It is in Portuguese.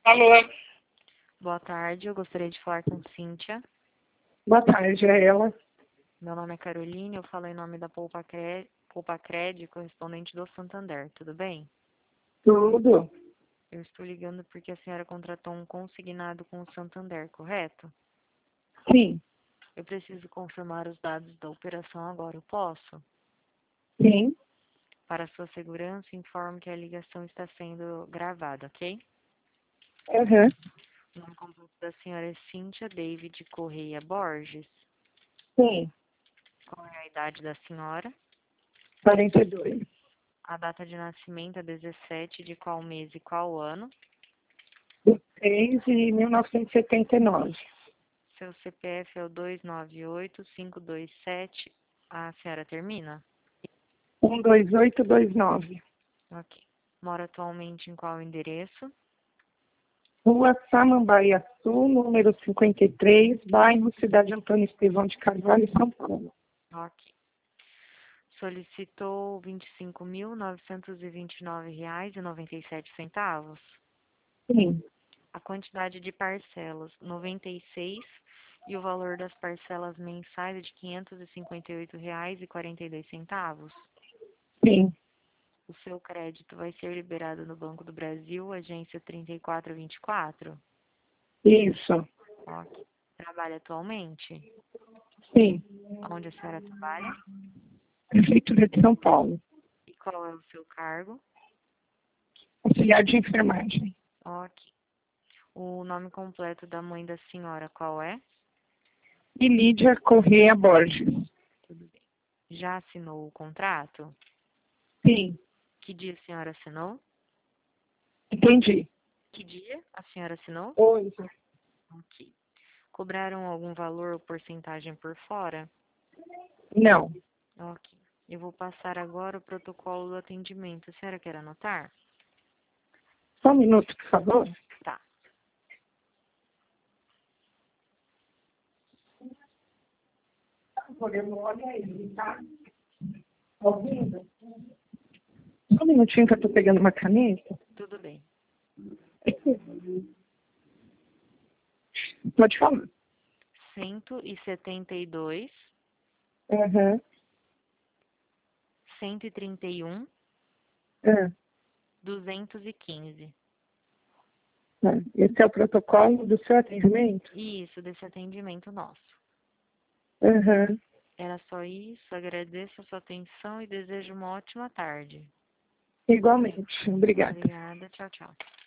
Alô, Boa tarde, eu gostaria de falar com Cíntia. boa tarde, é ela. Meu nome é Caroline, eu falo em nome da Poupa Cred, correspondente do Santander, tudo bem? Tudo? Eu estou ligando porque a senhora contratou um consignado com o Santander, correto? Sim, Eu preciso confirmar os dados da operação agora, eu posso? sim. Para sua segurança, informo que a ligação está sendo gravada, ok? Uhum. O nome completo da senhora é Cíntia David Correia Borges. Sim, Qual é a idade da senhora? 42. A data de nascimento é 17 de qual mês e qual ano? Do 3 de 1979. Seu CPF é o 298527. A senhora termina? 12829. Ok. Mora atualmente em qual endereço? Rua Samambaia Sul, número 53, bairro Cidade Antônio Estevão de Carvalho, São Paulo. Ok. Solicitou R$ 25.929,97. Sim, A quantidade de parcelas, 96, e o valor das parcelas mensais é de R$ 558,42. sim. O seu crédito vai ser liberado no Banco do Brasil, agência 3424. Isso. Ok. Trabalha atualmente? Sim. Onde a senhora trabalha? Prefeitura de São Paulo. E qual é o seu cargo? Auxiliar de enfermagem. Ok. O nome completo da mãe da senhora, qual é? E Lídia Correia Borges. Tudo bem. Já assinou o contrato? Sim, Que dia a senhora assinou? entendi. Que dia a senhora assinou? Hoje. Ok. Cobraram algum valor ou porcentagem por fora? Não. Ok. Eu vou passar agora o protocolo do atendimento. A senhora quer anotar? Só um minuto, por favor. Tá. Olha aí, tá? Ouvindo? Só um minutinho que eu tô pegando uma caneta. Tudo bem. Pode falar. 172, Uhum. 131, É. 215. Esse é o protocolo do seu atendimento? Isso, desse atendimento nosso. Uhum. Era só isso. Agradeço a sua atenção e desejo uma ótima tarde. Igualmente. Obrigada. Obrigada. Tchau, tchau.